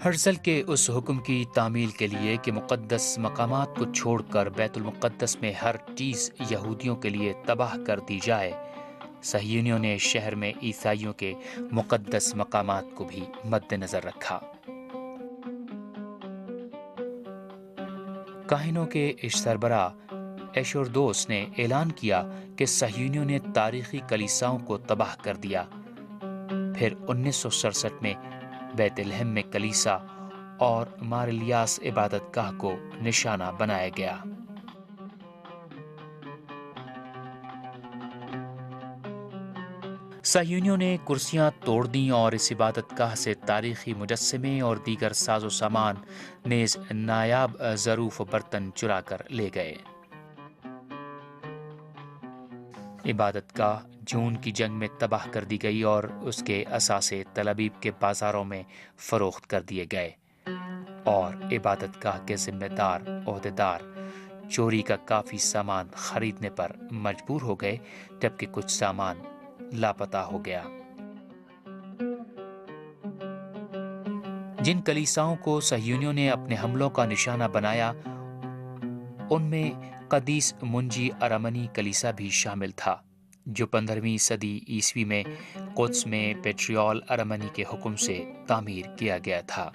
Herzl کے اس حکم کی تعمیل کے لیے کہ مقدس مقامات کو چھوڑ کر بیت المقدس میں ہر چیز یہودیوں کے لیے تباہ کر دی جائے، صہیونیوں نے شہر میں عیسائیوں کے مقدس مقامات کو بھی مد نظر رکھا۔ کاہنوں کے سربراہ ایشوردوس نے اعلان کیا کہ صہیونیوں نے تاریخی کلیساؤں کو تباہ کر دیا۔ پھر 1967 میں بیت لحم میں کلیسا اور مارلیاس عبادت گاہ کو نشانہ بنایا گیا۔ صہیونیوں نے کرسیاں توڑ دیں اور اس عبادت گاہ سے تاریخی مجسمے اور دیگر ساز و سامان نیز نایاب ظروف و برتن چرا کر لے گئے۔ عبادت گاہ جون کی جنگ میں تباہ کر دی گئی اور اس کے اثاثے تل ابیب کے بازاروں میں فروخت کر دیے گئے، اور عبادت گاہ کے ذمہ دار عہدیدار چوری کا کافی سامان خریدنے پر مجبور ہو گئے، جبکہ کچھ سامان لاپتہ ہو گیا۔ جن کلیساؤں کو صہیونیوں نے اپنے حملوں کا نشانہ بنایا ان میں قدیس منجی ارمنی کلیسا بھی شامل تھا، جو 15ویں صدی عیسوی میں قدس میں پیٹریول ارمنی کے حکم سے تعمیر کیا گیا تھا۔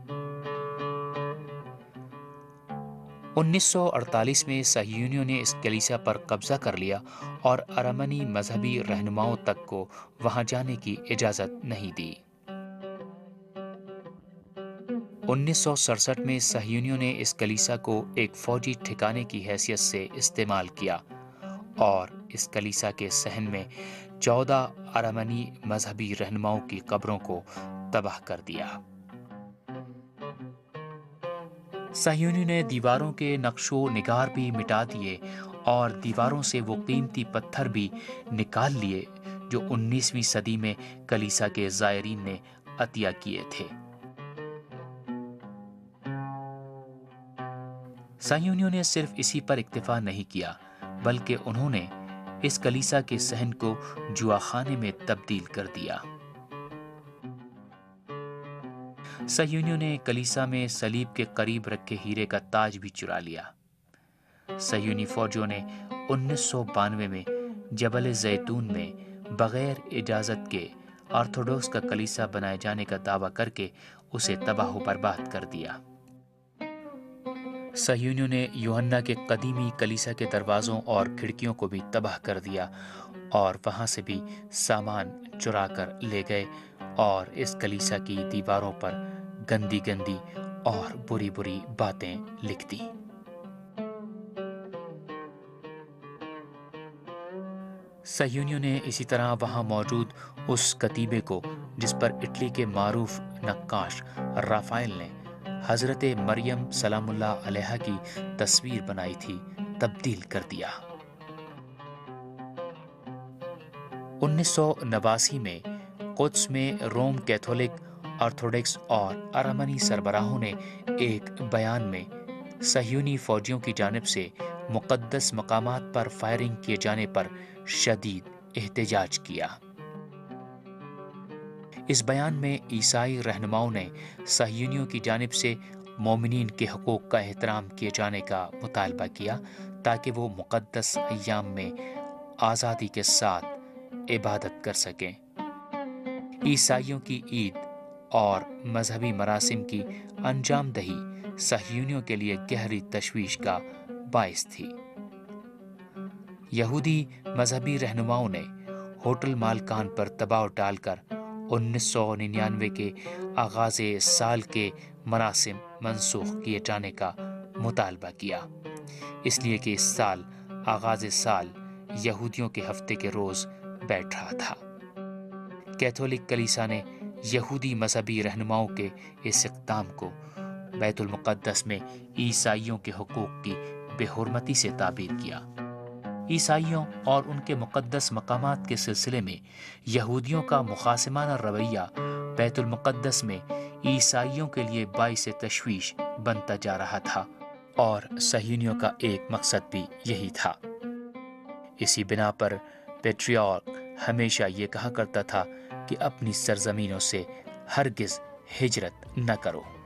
1948 میں صہیونیوں نے اس کلیسا پر قبضہ کر لیا اور ارمنی مذہبی رہنماؤں تک کو وہاں جانے کی اجازت نہیں دی۔ 1967 میں صہیونیوں نے اس کلیسا کو ایک فوجی ٹھکانے کی حیثیت سے استعمال کیا اور اس کلیسا کے صحن میں 14 ارمنی مذہبی رہنماؤں کی قبروں کو تباہ کر دیا۔ صہیونیوں نے دیواروں کے نقش و نگار بھی مٹا دیے اور دیواروں سے وہ قیمتی پتھر بھی نکال لیے جو 19ویں صدی میں کلیسا کے زائرین نے عطیہ کیے تھے۔ صہیونیوں نے صرف اسی پر اکتفا نہیں کیا، بلکہ انہوں نے اس کلیسا کے صحن کو جواخانے میں تبدیل کر دیا۔ صہیونیوں نے کلیسا میں صلیب کے قریب رکھے ہیرے کا تاج بھی چرا لیا۔ صہیونی فوجیوں نے 1992 میں جبل زیتون میں بغیر اجازت کے آرتھوڈوکس کا کلیسا بنائے جانے کا دعویٰ کر کے اسے تباہ و برباد کر دیا۔ صہیونیوں نے یوحنا کے قدیمی کلیسا کے دروازوں اور کھڑکیوں کو بھی تباہ کر دیا اور وہاں سے بھی سامان چرا کر لے گئے اور اس کلیسا کی دیواروں پر گندی گندی اور بری بری باتیں لکھ دیں۔ صہیونیوں نے اسی طرح وہاں موجود اس کتیبے کو، جس پر اٹلی کے معروف نقاش رافائل نے حضرت مریم سلام اللہ علیہا کی تصویر بنائی تھی، تبدیل کر دیا۔ 1989 میں قدس میں روم کیتھولک، آرتھوڈکس اور ارمنی سربراہوں نے ایک بیان میں صہیونی فوجیوں کی جانب سے مقدس مقامات پر فائرنگ کیے جانے پر شدید احتجاج کیا۔ اس بیان میں عیسائی رہنماؤں نے صہیونیوں کی جانب سے مومنین کے حقوق کا احترام کیے جانے کا مطالبہ کیا تاکہ وہ مقدس ایام میں آزادی کے ساتھ عبادت کر سکیں۔ عیسائیوں کی عید اور مذہبی مراسم کی انجام دہی صہیونیوں کے لیے گہری تشویش کا باعث تھی۔ یہودی مذہبی رہنماؤں نے ہوٹل مالکان پر دباؤ ڈال کر 1999 کے آغاز سال کے مراسم منسوخ کیے جانے کا مطالبہ کیا، اس لیے کہ اس سال آغاز سال یہودیوں کے ہفتے کے روز بیٹھ رہا تھا۔ کیتھولک کلیسا نے یہودی مذہبی رہنماؤں کے اس اقدام کو بیت المقدس میں عیسائیوں کے حقوق کی بے حرمتی سے تعبیر کیا۔ عیسائیوں اور ان کے مقدس مقامات کے سلسلے میں یہودیوں کا مخاصمانہ رویہ بیت المقدس میں عیسائیوں کے لیے باعث تشویش بنتا جا رہا تھا، اور صہیونیوں کا ایک مقصد بھی یہی تھا۔ اسی بنا پر پیٹریارک ہمیشہ یہ کہا کرتا تھا کہ اپنی سرزمینوں سے ہرگز ہجرت نہ کرو۔